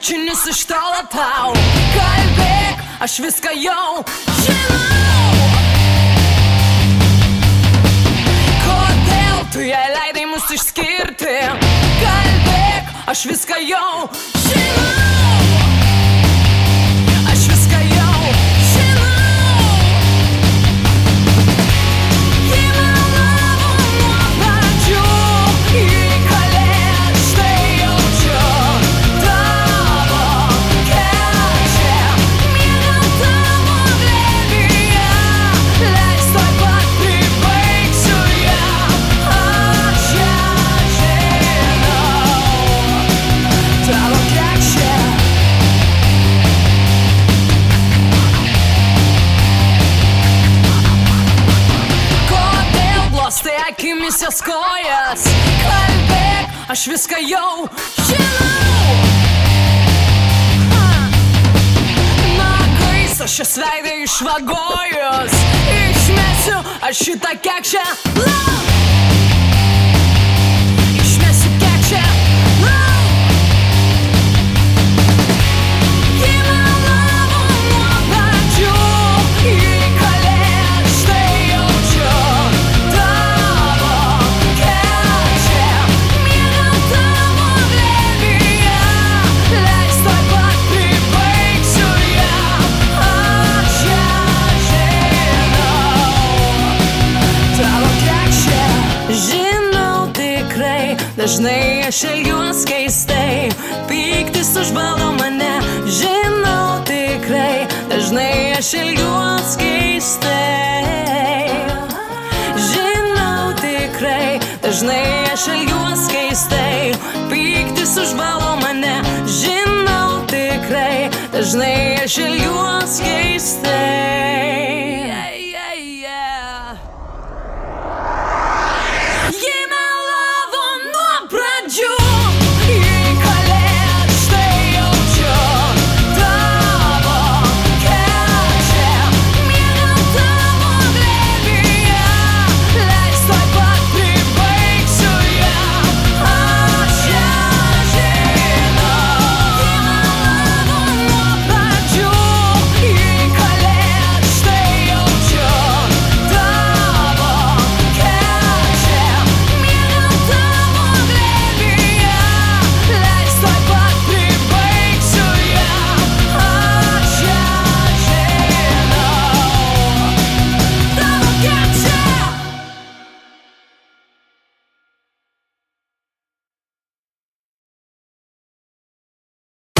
bučinis iš tolo tau. Kalbėk, aš viską jau žinau. Kodėl tu jai leidai mus išskirti? Kalbėk, aš viską jau žinau. Akimis jos kojas, kalbėk, aš viską jau žinau. Nagais aš jos veidą išvagojus, išmesiu aš šitą kekšę lauk. Išmesiu kekšę lauk. Ji melavo nuo pradžių, įkalė, štai jaučiu. Dažnai aš elgiuos keistai, pyktis užvaldo mane. Žinau tikrai, dažnai aš elgiuos keistai. Žinau tikrai, dažnai aš elgiuos keistai, pyktis užvaldo mane. Žinau tikrai, dažnai aš elgiuos keistai.